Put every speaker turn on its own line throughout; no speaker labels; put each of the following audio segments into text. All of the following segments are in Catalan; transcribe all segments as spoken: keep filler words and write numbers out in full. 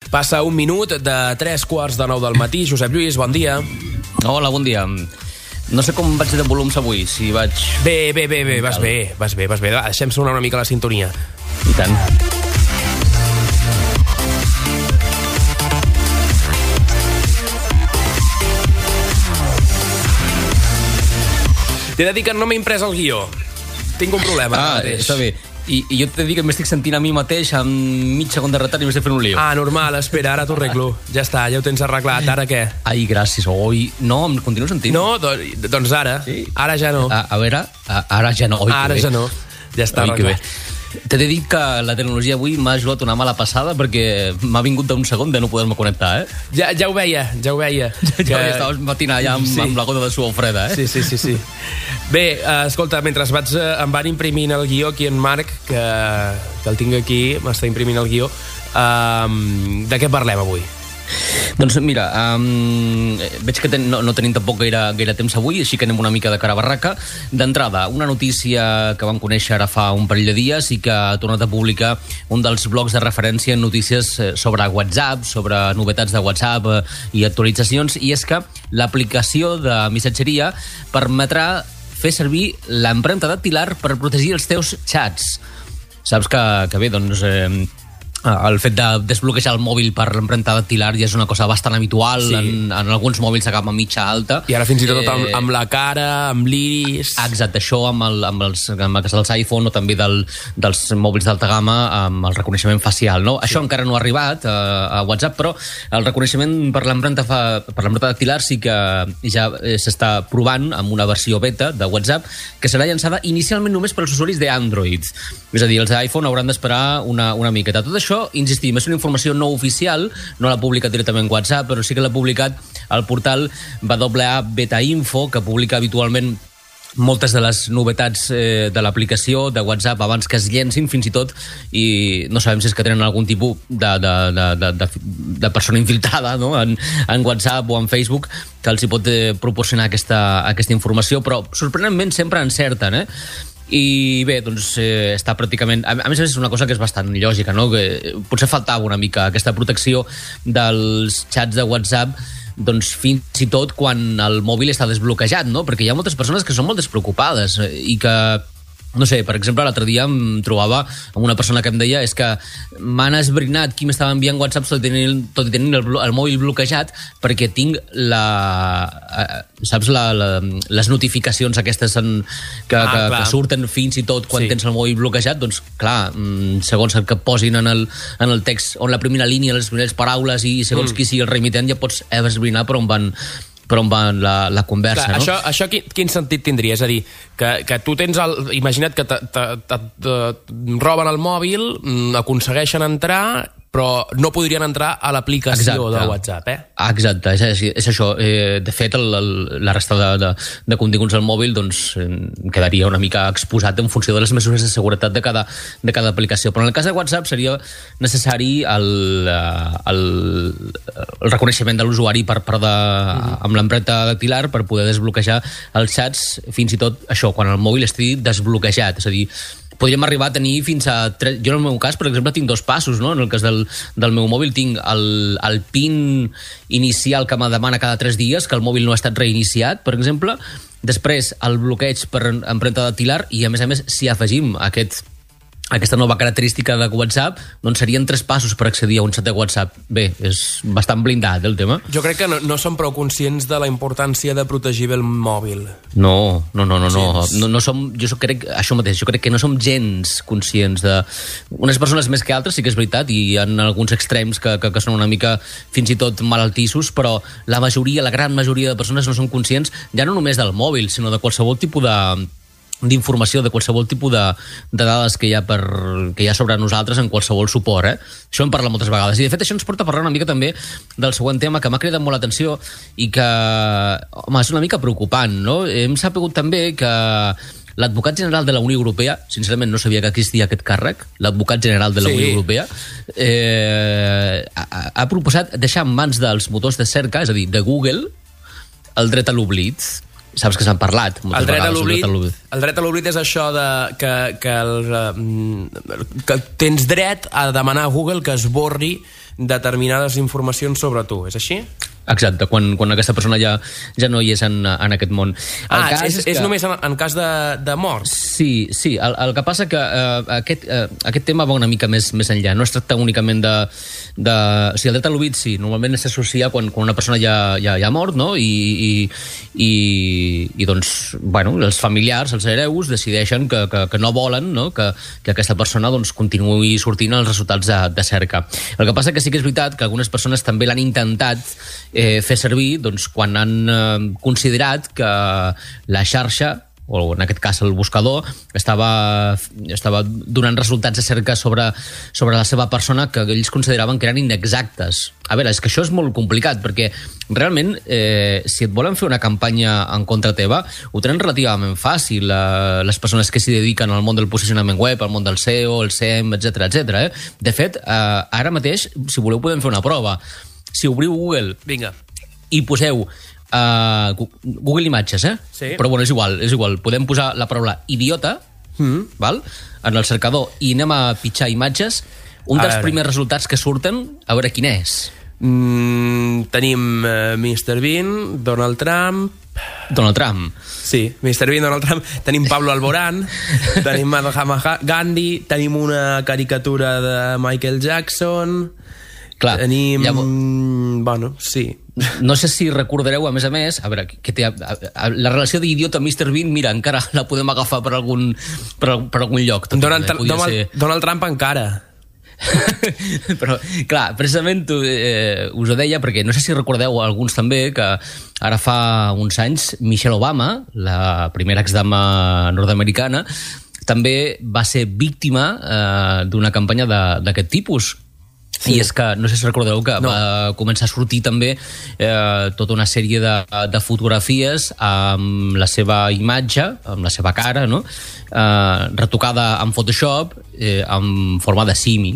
Passa un minut de tres quarts de nou del matí. Josep Lluís, bon dia.
Hola, bon dia. No sé com vaig de volums avui, si vaig...
Bé, bé, bé, bé, vas bé, vas bé, vas bé. Va, deixem sonar una mica la sintonia.
I tant.
T'he de dir que no m'he imprès el guió. Tinc un problema.
Ah, està bé. I, I jo t'he de dir que m'estic sentint a mi mateix amb mig segon de retard i m'estic fent un lío.
Ah, normal, espera, ara t'ho arreglo. Ja està, ja ho tens arreglat, ara què?
Ai, gràcies. Oi, no, em continuo sentint.
No, do, doncs ara. Sí. Ara ja no.
A, a veure, a, ara ja no. Oi,
ara ja no. Ja està
Oi, arreglat. T'he de dir que la tecnologia avui m'ha ajudat una mala passada perquè m'ha vingut d'un segon de no poder-me connectar, eh?
Ja, ja ho veia, ja ho veia.
Ja, ja que... estaves matinant ja amb, sí. amb la gota de suor freda, eh?
Sí, sí, sí, sí. Bé, uh, escolta, mentre vaig, uh, em van imprimint el guió aquí en Marc, que, que el tinc aquí, m'està imprimint el guió, uh, de què parlem avui?
Doncs mira, um, veig que ten, no, no tenim tampoc gaire, gaire temps avui, així que anem una mica de cara a barraca. D'entrada, una notícia que vam conèixer ara fa un parell de dies i que ha tornat a publicar un dels blogs de referència en notícies sobre WhatsApp, sobre novetats de WhatsApp i actualitzacions, i és que l'aplicació de missatgeria permetrà fer servir l'empremta dactilar per protegir els teus xats. Saps que, que bé, doncs... Eh, el fet de desbloquejar el mòbil per l'empremta dactilar ja és una cosa bastant habitual, sí. en, en alguns mòbils de gamma mitja alta.
I ara fins i tot amb, amb la cara, amb l'iris...
Exacte, això amb, el, amb, els, amb els iPhone o també del, dels mòbils d'alta gamma amb el reconeixement facial, no? Sí. Això encara no ha arribat a, a WhatsApp, però el reconeixement per l'empremta per l'empremta dactilar sí que ja s'està provant amb una versió beta de WhatsApp que serà llançada inicialment només per als usuaris d'Android. És a dir, els d'iPhone hauran d'esperar una, una miqueta. Tot això Això, insistim, és una informació no oficial, no l'ha publicat directament WhatsApp, però sí que l'ha publicat el portal W A Beta Info, que publica habitualment moltes de les novetats eh, de l'aplicació de WhatsApp abans que es llencin, fins i tot, i no sabem si és que tenen algun tipus de, de, de, de, de, de persona infiltrada, no? en, en WhatsApp o en Facebook que els hi pot eh, proporcionar aquesta, aquesta informació, però sorprenentment sempre encerten, eh? I bé, doncs eh, està pràcticament... A, a més a més és una cosa que és bastant lògica, no? Que potser faltava una mica aquesta protecció dels xats de WhatsApp, doncs fins i tot quan el mòbil està desbloquejat, no? Perquè hi ha moltes persones que són molt despreocupades i que... No sé, per exemple, l'altre dia em trobava amb una persona que em deia és que m'han esbrinat qui m'estava enviant WhatsApp tot i tenint, tot i tenint el, el mòbil bloquejat perquè tinc la... saps, la, la, les notificacions aquestes en, que, ah, que, que surten fins i tot quan sí. tens el mòbil bloquejat, doncs clar, segons el que posin en el, en el text, on la primera línia, les primeres paraules i segons mm. qui sigui el remitent ja pots esbrinar per on van... per on va la, la conversa,
clar,
no?
Això, això quin, quin sentit tindria? És a dir, que, que tu tens el... Imagina't que te, te, te, te roben el mòbil, aconsegueixen entrar, però no podrien entrar a l'aplicació de WhatsApp, eh?
Exacte, és, és això. Eh, de fet, el, el, la resta de, de, de continguts del mòbil doncs, quedaria una mica exposat en funció de les mesures de seguretat de cada, de cada aplicació. Però en el cas de WhatsApp seria necessari el, el, el reconeixement de l'usuari per, per de, mm-hmm. amb l'empremta dactilar per poder desbloquejar els xats, fins i tot això, quan el mòbil estigui desbloquejat. És a dir, podríem arribar a tenir fins a... Tres... Jo en el meu cas, per exemple, tinc dos passos, no? En el cas del, del meu mòbil tinc el, el PIN inicial que me demana cada tres dies, que el mòbil no ha estat reiniciat, per exemple. Després, el bloqueig per empremta dactilar i, a més a més, si afegim aquest... aquesta nova característica de WhatsApp, doncs serien tres passos per accedir a un xat de WhatsApp. Bé, és bastant blindat, el tema.
Jo crec que no, no som prou conscients de la importància de protegir bé el mòbil.
No, no, no, no, no. no, no som, jo crec, això mateix, jo crec que no som gens conscients de... Unes persones més que altres, sí que és veritat, i hi ha alguns extrems que, que, que són una mica fins i tot malaltissos, però la majoria, la gran majoria de persones no són conscients ja no només del mòbil, sinó de qualsevol tipus de... d'informació, de qualsevol tipus de, de dades que hi ha per, que hi ha sobre nosaltres en qualsevol suport, eh? Això en parla moltes vegades. I, de fet, això ens porta a parlar una mica també del següent tema que m'ha cridat molt l'atenció i que, home, és una mica preocupant, no? Hem sabut també que l'advocat general de la Unió Europea, sincerament no sabia que existia aquest càrrec, l'advocat general de la sí. Unió Europea, eh, ha, ha proposat deixar en mans dels motors de cerca, és a dir, de Google, el dret a l'oblit. Saps que s'han parlat
el dret, vegades, el dret a l'oblit és això de, que, que, el, que tens dret a demanar a Google que esborri determinades informacions sobre tu, és així?
Exacte, quan, quan aquesta persona ja, ja no hi és en, en aquest món. El
ah,
cas
és,
és, que...
és només en, en cas de, de mort?
Sí, sí. El, el que passa que uh, aquest, uh, aquest tema va una mica més, més enllà. No es tracta únicament de... de... O sigui, el dret a l'oblit, sí, normalment s'associa quan, quan una persona ja, ja, ja ha mort, no? I, i, i, i doncs, bueno, els familiars, els hereus, decideixen que, que, que no volen, no? Que, que aquesta persona doncs, continuï sortint els resultats de, de cerca. El que passa que sí que és veritat que algunes persones també l'han intentat eh, fer servir doncs, quan han eh, considerat que la xarxa, o en aquest cas el buscador, estava, estava donant resultats de cerca sobre, sobre la seva persona que ells consideraven que eren inexactes. A veure, és que això és molt complicat, perquè realment, eh, si et volen fer una campanya en contra teva, ho tenen relativament fàcil, eh, les persones que s'hi dediquen al món del posicionament web, al món del S E O, el S E M, etcètera, etcètera. Eh? De fet, eh, ara mateix, si voleu, podem fer una prova. Si obriu Google
Vinga.
i poseu uh, Google Imatges, eh?
Sí.
Però bueno, és igual, és igual. Podem posar la paraula idiota, mm. val? En el cercador i anem a pitjar imatges. Un a dels veure. primers resultats que surten, a veure quin és.
Mm, tenim uh, mister Bean, Donald Trump...
Donald Trump.
Sí, mister Bean, Donald Trump. Tenim Pablo Alborán, tenim Mahatma Gandhi, tenim una caricatura de Michael Jackson...
Clar,
tenim...
llavors...
Bueno, sí.
No sé si recordareu, a més a més, a veure, que té, a, a, la relació d'idiota mister Bean, mira, encara la podem agafar per algun, per, per algun lloc.
Donald, eh, Donald, ser... Donald Trump encara.
Però, clar, precisament eh, us ho deia perquè no sé si recordeu alguns també que ara fa uns anys Michelle Obama, la primera exdama nord-americana, també va ser víctima eh, d'una campanya d'aquest tipus. Sí. I és que, no sé si recordeu que no. va començar a sortir també eh, tota una sèrie de, de fotografies amb la seva imatge, amb la seva cara, no? eh, retocada en Photoshop eh, en forma de simi.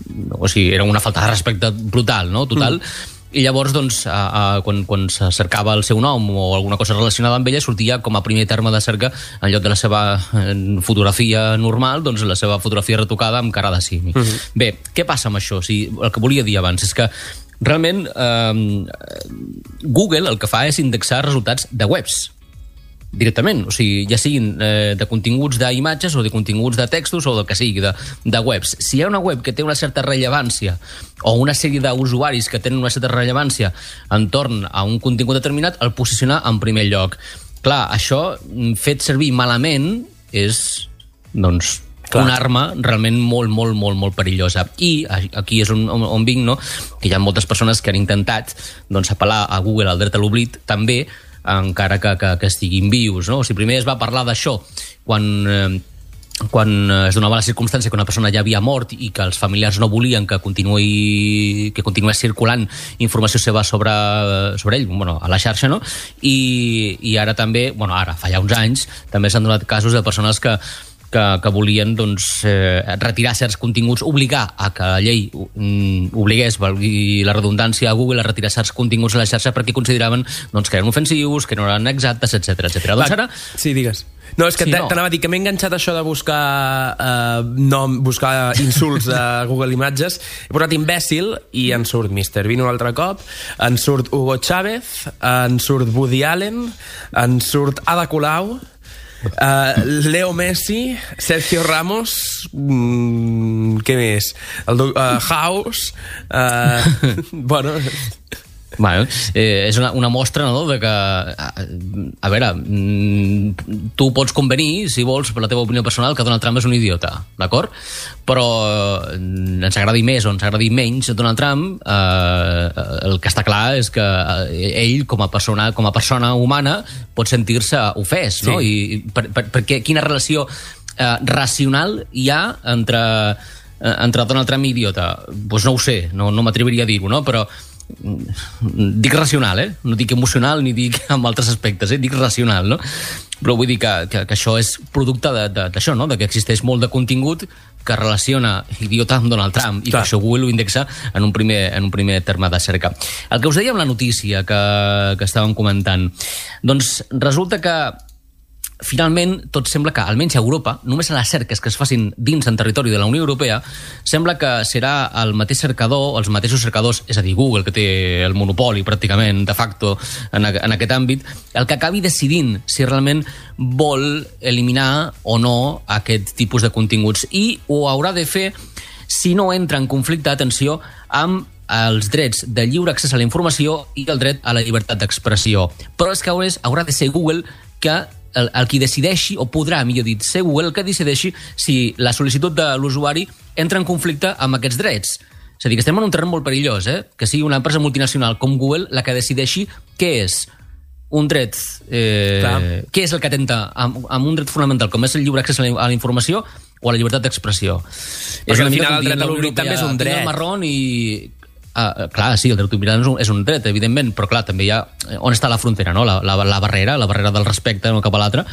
O sigui, era una falta de respecte brutal, no? Total. Mm. I llavors, doncs, a, a, quan, quan se cercava el seu nom o alguna cosa relacionada amb ella, sortia com a primer terme de cerca, en lloc de la seva fotografia normal, doncs la seva fotografia retocada amb cara de simi. Uh -huh. Bé, què passa amb això? O sigui, el que volia dir abans és que realment eh, Google el que fa és indexar resultats de webs directament, o sigui, ja siguin eh, de continguts d'imatges o de continguts de textos o del que sigui, de, de webs. Si hi ha una web que té una certa rellevància o una sèrie d'usuaris que tenen una certa rellevància entorn a un contingut determinat, el posiciona en primer lloc. Clar, això fet servir malament és, doncs, Clar. una arma realment molt, molt, molt, molt perillosa. I aquí és on, on, on vinc, no? Que hi ha moltes persones que han intentat doncs, apel·lar a Google al dret a l'oblit també, encara que, que, que estiguin vius, no? O sigui, primer es va parlar d'això quan, eh, quan es donava la circumstància que una persona ja havia mort i que els familiars no volien que continuï que continués circulant informació seva sobre, sobre ell, bueno, a la xarxa, no? I, i ara també, bueno, ara, fa ja uns anys, també s'han donat casos de persones que que, que volien doncs, eh, retirar certs continguts, obligar a que la llei mm, obligués, valgui la redundància, a Google a retirar certs continguts a la xarxa perquè consideraven doncs, que eren ofensius, que no eren exactes, etcètera, etcètera. Doncs ara...
Sí, digues. No, és que sí, no. t'anava a dir que m'he enganxat això de buscar eh, nom, buscar insults a Google Imatges. He posat imbècil i en surt mister Bean un altre cop, en surt Hugo Chávez, en surt Woody Allen, en surt Ada Colau, Uh, Leo Messi, Sergio Ramos, mm, què més? El uh, House, uh, bueno...
Bueno, eh, és una, una mostra, no?, de que, a, a veure, mm, tu pots convenir, si vols, per la teva opinió personal, que Donald Trump és un idiota, d'acord? Però eh, ens agradi més o ens agradi menys Donald Trump, eh, el que està clar és que eh, ell, com a persona, com a persona humana, pot sentir-se ofès, no? Sí. I per, per, perquè quina relació eh, racional hi ha entre, eh, entre Donald Trump i idiota? Doncs pues no ho sé, no, no m'atreviria a dir-ho, no? Però dic racional, eh? No dic emocional ni dic amb altres aspectes, eh? Dic racional, no? Però vull dir que, que, que això és producte d'això, no? De que existeix molt de contingut que relaciona idiota amb Donald Trump i Clar. Per això Google ho indexa en un, primer, en un primer terme de cerca. El que us deia amb la notícia que, que estàvem comentant, doncs resulta que finalment, tot sembla que, almenys a Europa, només a les cerques que es facin dins en territori de la Unió Europea, sembla que serà el mateix cercador, els mateixos cercadors, és a dir, Google, que té el monopoli pràcticament de facto en, en aquest àmbit, el que acabi decidint si realment vol eliminar o no aquest tipus de continguts. I ho haurà de fer si no entra en conflicte, atenció, amb els drets de lliure accés a la informació i el dret a la llibertat d'expressió. Però és que haurà de ser Google que El, el qui decideixi, o podrà, millor dit, ser Google el que decideixi si la sol·licitud de l'usuari entra en conflicte amb aquests drets. És a dir, que estem en un terreny molt perillós, eh? Que sigui una empresa multinacional com Google la que decideixi què és un dret, eh, què és el que atenta amb, amb un dret fonamental, com és el lliure accés a la, a la informació o a la llibertat d'expressió.
Perquè al final el dret a l'oblit també és un dret.
El marrón i... Ah, clar, sí, el dret a és, un, és un dret, evidentment, però clar, també hi ha... On està la frontera, no? La, la, la barrera, la barrera del respecte no, cap a l'altre.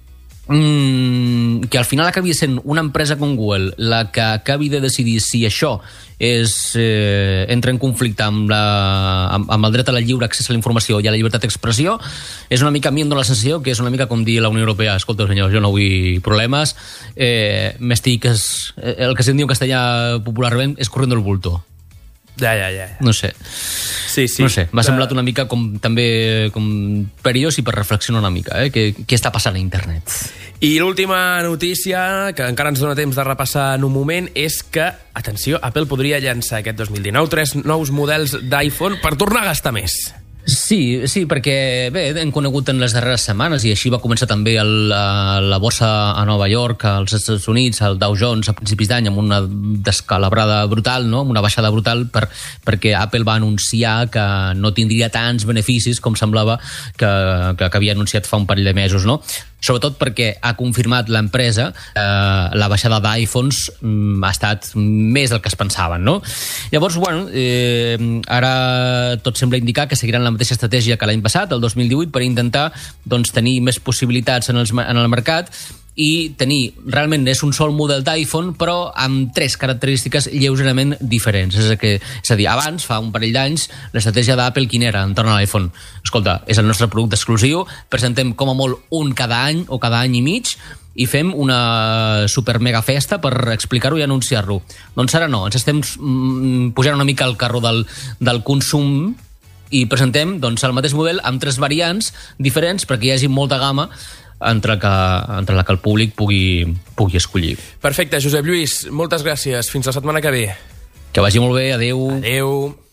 Mm, que al final acabi sent una empresa com Google la que acabi de decidir si això és, eh, entra en conflicte amb, la, amb, amb el dret a la lliure accés a la informació i a la llibertat d'expressió, és una mica, a mi em dóna la sensació que és una mica com dir a la Unió Europea: escolta, senyors, jo no vull problemes, eh, m'estic... El que se'n diu en castellà popularment és corriendo el bulto.
Ja, ja, ja.
No sé.
Sí, sí.
No sé, m'ha semblat una mica com també com perillós i per reflexionar una mica, eh? Què, què està passant a internet.
I l'última notícia, que encara ens dona temps de repassar en un moment, és que, atenció, Apple podria llançar aquest dos mil dinou tres nous models d'iPhone per tornar a gastar més.
Sí, sí, perquè bé, hem conegut en les darreres setmanes, i així va començar també el, la, la borsa a Nova York, als Estats Units, el Dow Jones a principis d'any, amb una descalabrada brutal, no? Amb una baixada brutal, per, perquè Apple va anunciar que no tindria tants beneficis com semblava que, que, que havia anunciat fa un parell de mesos, no? Sobretot perquè ha confirmat l'empresa eh, la baixada d'iPhones mm, ha estat més del que es pensaven, no? Llavors, bueno, eh, ara tot sembla indicar que seguiran la mateixa estratègia que l'any passat, el dos mil divuit, per intentar doncs, tenir més possibilitats en, els, en el mercat i tenir, realment és un sol model d'iPhone, però amb tres característiques lleugerament diferents. És a, que, és a dir, abans, fa un parell d'anys, l'estratègia d'Apple quina era entorn a l'iPhone? Escolta, és el nostre producte exclusiu, presentem com a molt un cada any o cada any i mig, i fem una super mega festa per explicar-ho i anunciar-lo. Doncs ara no, ens estem mm, pujant una mica al carro del, del consum i presentem doncs, el mateix model amb tres variants diferents perquè hi hagi molta gamma entre, que, entre la que el públic pugui, pugui escollir.
Perfecte, Josep Lluís, moltes gràcies. Fins la setmana que ve.
Que vagi molt bé, adeu.
Adeu.